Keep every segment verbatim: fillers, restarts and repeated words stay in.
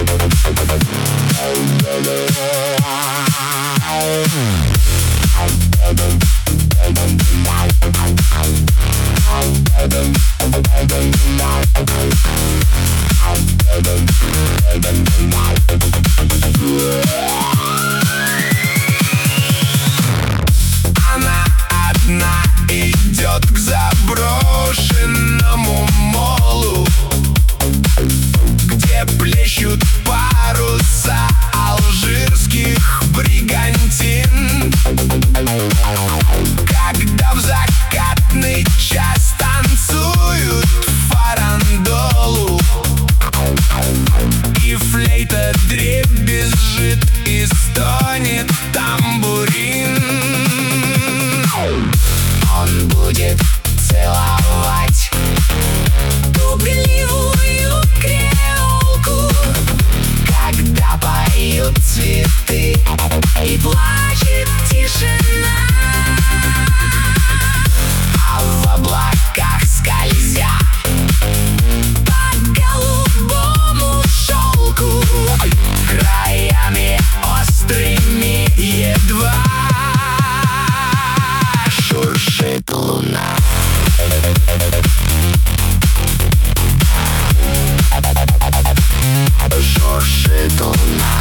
Она одна идет к заброшенному молу, где плещут паруса алжирских бригантин. Когда в закатный час танцуют фарандолу, и флейта дребезжит, и стонет тамбурин. Он будет целовать пугливую креолку, когда поют цветы и плачет тишина. А в облаках скользя по голубому шелку, краями острыми едва шуршит луна. Шуршит луна.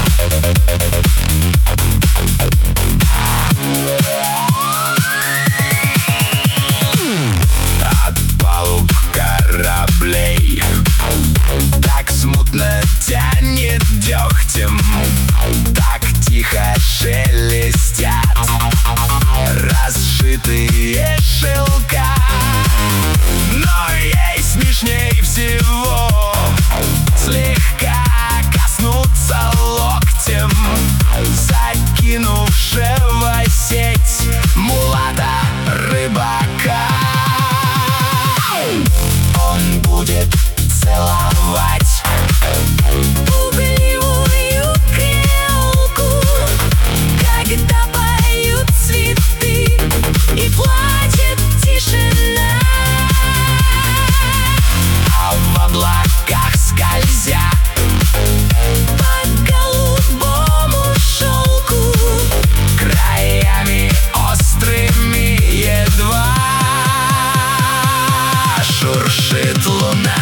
От палуб кораблей так смутно тянет дегтем, так тихо шелестят расшитые шелка. Но ей смешней всего слегка коснуться локтем закинувшего сеть мулата-рыбака. Он будет целовать пугливую креолку, когда поют цветы и плачет тишина. А в облаках скользя по голубому шелку, краями острыми едва шуршит луна.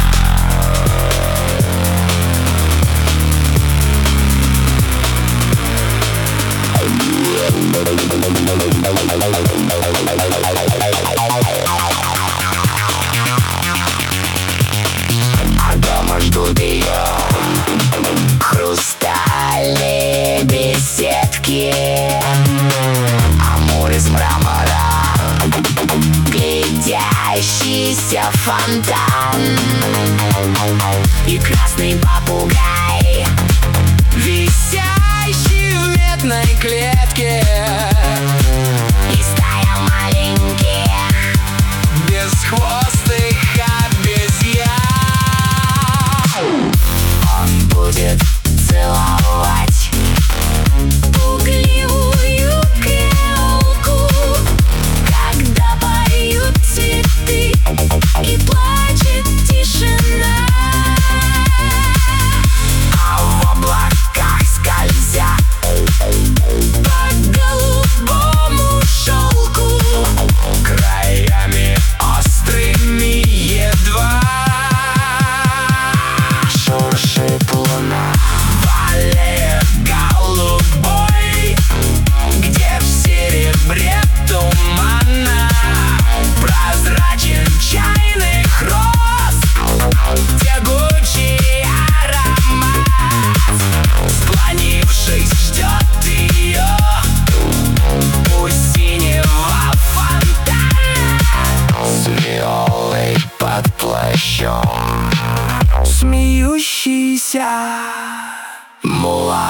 А дома ждут ее хрустальные беседки, амур из мрамора, глядящийся фонтан и красный попугай, висящий в медной клетке, и стая маленьких бесхвостых обезьян. Он будет целовать пугливую креолку, когда поют цветы и плачет тишина. А в облаках скользя по голубому шелку, краями острыми едва шуршит луна. В аллее голубой, где в серебре тумана прозрачен чайных роз, тягучий аромат, склонившись, ждет ее у синего фонтана с виолой под плащом, смеющийся мулат.